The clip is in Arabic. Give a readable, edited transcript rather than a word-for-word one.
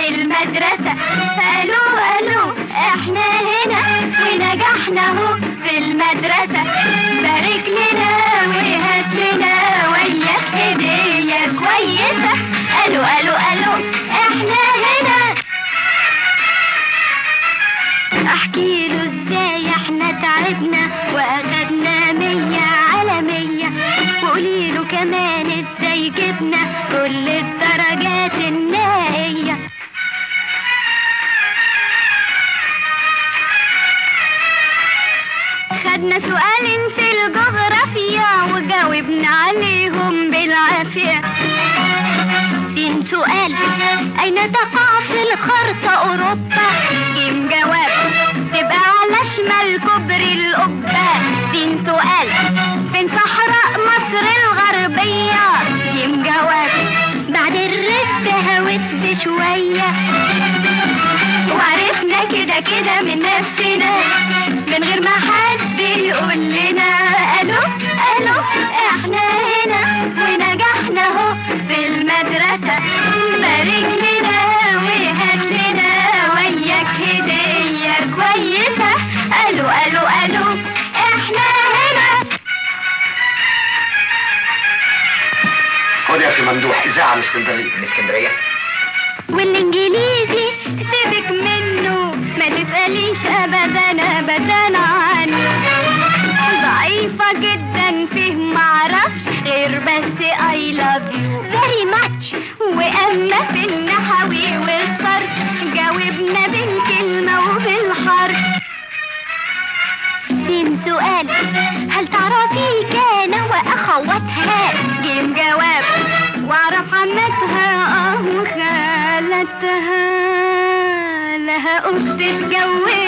في المدرسة. قالوا احنا هنا ونجحنا اهو في المدرسة. بارك لنا وهات لنا وياك هدية كويسة. قالوا احنا هنا. احكي له ازاي احنا تعبنا واخدنا 100 على 100، وقولي له كمان ازاي جبنا كل الدرجات النهائية. خدنا سؤالين في الجغرافيا وجاوبنا عليهم بالعافية. سين سؤال أين تقع في الخريطة أوروبا؟ جيم جواب تبقى على شمال كوبري القبة. سين سؤال فين صحراء مصر الغربية؟ جيم جواب بعد الرد هوت بشوية. وعرفنا كده من نفسنا من غير ما حد يقول لنا. قالوا احنا هنا ونجحنا اهو في المدرسة. بارك لنا وهات لنا وياك هدية كويسة. قالوا احنا هنا. خد يا سي ممدوح اذاعة من اسكندرية. والانجليزي سيبك منه ما تسأليش ابدا عنه. ضعيفة جدا فيه معرفش غير بس I love you very much. واما في النحوي والصرف جاوبنا بالكلمة وبالحرف. سين سؤال هل تعرفي كان واخواتها؟ جيم جواب واعرف عمتها وخالتها. لها اخت اتجوزت